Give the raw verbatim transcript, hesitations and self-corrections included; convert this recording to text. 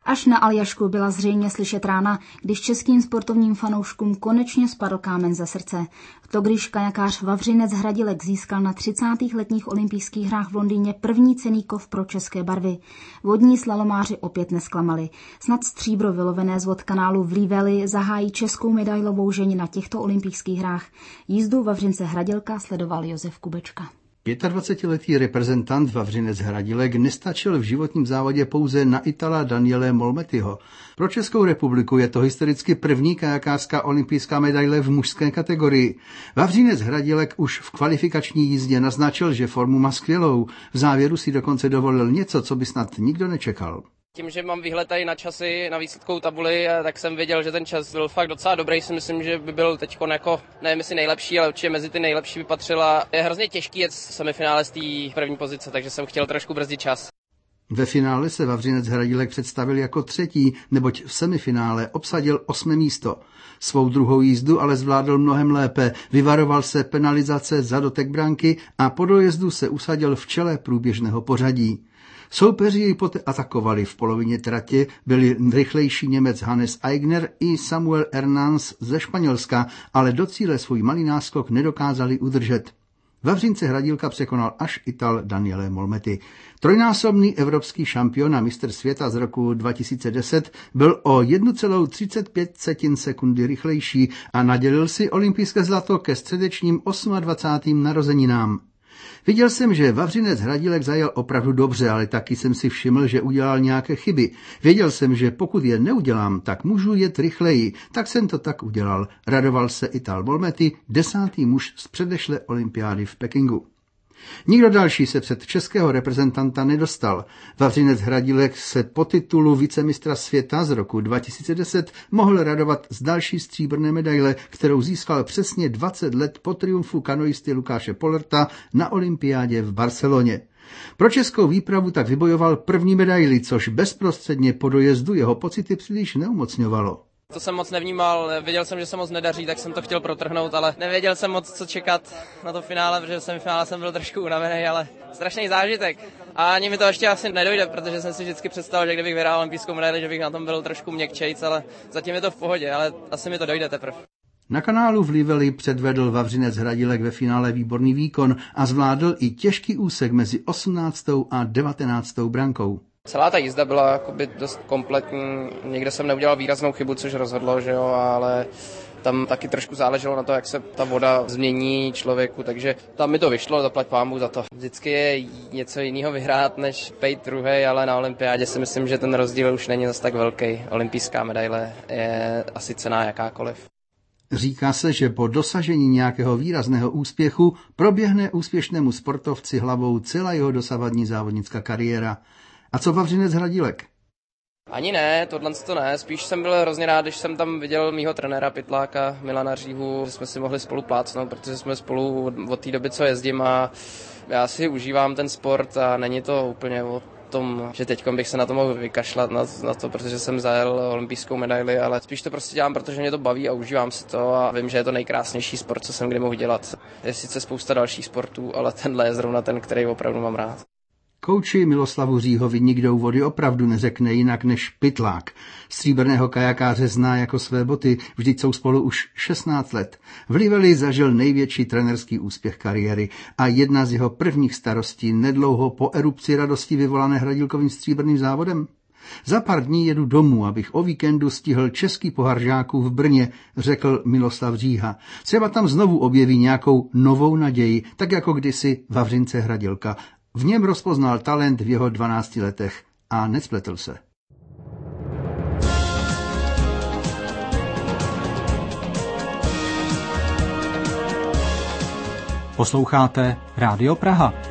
Až na Aljašku byla zřejmě slyšet rána, když českým sportovním fanouškům konečně spadl kámen ze srdce. To když kajakář Vavřinec Hradilek získal na třicátých letních olympijských hrách v Londýně první cenný kov pro české barvy. Vodní slalomáři opět nesklamali. Snad stříbro vylovené z vod kanálu v Liveli zahájí českou medailovou ženi na těchto olympijských hrách. Jízdu Vavřince Hradilka sledoval Josef Kubečka. dvacetiletý reprezentant Vavřinec Hradilek nestačil v životním závodě pouze na Itala Daniele Molmetiho. Pro Českou republiku je to historicky první kajakářská olympijská medaile v mužské kategorii. Vavřinec Hradilek už v kvalifikační jízdě naznačil, že formu má skvělou. V závěru si dokonce dovolil něco, co by snad nikdo nečekal. Tím, že mám výhled tady na časy, na výsledkovou tabuli, tak jsem věděl, že ten čas byl fakt docela dobrý. Si myslím, že by byl teď jako, nevím jestli nejlepší, ale určitě mezi ty nejlepší by patřila. Je hrozně těžký jet v semifinále z té první pozice, takže jsem chtěl trošku brzdit čas. Ve finále se Vavřinec Hradilek představil jako třetí, neboť v semifinále obsadil osmé místo. Svou druhou jízdu ale zvládl mnohem lépe, vyvaroval se penalizace za dotek branky a po dojezdu se usadil v čele průběžného pořadí. Soupeři jej poté atakovali. V polovině tratě byli rychlejší Němec Hannes Aigner i Samuel Hernans ze Španělska, ale do cíle svůj malý náskok nedokázali udržet. Vavřince Hradilka překonal až Ital Daniele Molmeti. Trojnásobný evropský šampion a mistr světa z roku dva tisíce deset byl o jedna celá třicet pět sekundy rychlejší a nadělil si olympijské zlato ke středečním dvacátým osmým narozeninám. Viděl jsem, že Vavřinec Hradilek zajel opravdu dobře, ale taky jsem si všiml, že udělal nějaké chyby. Věděl jsem, že pokud je neudělám, tak můžu jet rychleji. Tak jsem to tak udělal. Radoval se Ital Molmeti, desátý muž z předešlé olympiády v Pekingu. Nikdo další se před českého reprezentanta nedostal. Vavřinec Hradilek se po titulu vicemistra světa z roku dva tisíce deset mohl radovat z další stříbrné medaile, kterou získal přesně dvacet let po triumfu kanoisty Lukáše Pollerta na olympiádě v Barceloně. Pro českou výpravu tak vybojoval první medaili, což bezprostředně po dojezdu jeho pocity příliš neumocňovalo. To jsem moc nevnímal, věděl jsem, že se moc nedaří, tak jsem to chtěl protrhnout, ale nevěděl jsem moc, co čekat na to finále, protože v semifinále jsem byl trošku unavený, ale strašný zážitek. A ani mi to ještě asi nedojde, protože jsem si vždycky představil, že kdybych vyhrál olympijskou medaili, že bych na tom byl trošku měkčejc, ale zatím je to v pohodě, ale asi mi to dojde teprve. Na kanálu v Liveli předvedl Vavřinec Hradilek ve finále výborný výkon a zvládl i těžký úsek mezi osmnáctou a devatenáctou brankou. Celá ta jízda byla jakoby dost kompletní, někde jsem neudělal výraznou chybu, což rozhodlo, že jo, ale tam taky trošku záleželo na to, jak se ta voda změní člověku, takže tam mi to vyšlo, zaplať pánbůh za to. Vždycky je něco jiného vyhrát, než pejt druhej, ale na olympiádě si myslím, že ten rozdíl už není zase tak velký. Olympijská medaile je asi cenná jakákoliv. Říká se, že po dosažení nějakého výrazného úspěchu proběhne úspěšnému sportovci hlavou celá jeho dosavadní závodnická kariéra. A co Vavřinec Hradilek? Ani ne, tohle to ne, spíš jsem byl hrozně rád, když jsem tam viděl mýho trenéra Pytláka, Milana Říhu, že jsme si mohli spolu plácnout, protože jsme spolu od té doby, co jezdím a já si užívám ten sport a není to úplně o tom, že teď bych se na to mohl vykašlat na, na to, protože jsem zajel olympijskou medaili, ale spíš to prostě dělám, protože mě to baví a užívám si to a vím, že je to nejkrásnější sport, co jsem kdy mohl dělat. Je sice spousta dalších sportů, ale tenhle je zrovna ten, který opravdu mám rád. Kouči Miloslavu Říhovi nikdo u vody opravdu neřekne jinak než Pytlák. Stříbrného kajakáře zná jako své boty, vždyť jsou spolu už šestnáct let. V Liveli zažil největší trenerský úspěch kariéry a jedna z jeho prvních starostí nedlouho po erupci radosti vyvolané Hradilkovým stříbrným závodem. Za pár dní jedu domů, abych o víkendu stihl český pohár žáků v Brně, řekl Miloslav Říha. Třeba tam znovu objeví nějakou novou naději, tak jako kdysi Vavřince Hradilka. V něm rozpoznal talent v jeho dvanácti letech a nespletl se. Posloucháte Rádio Praha.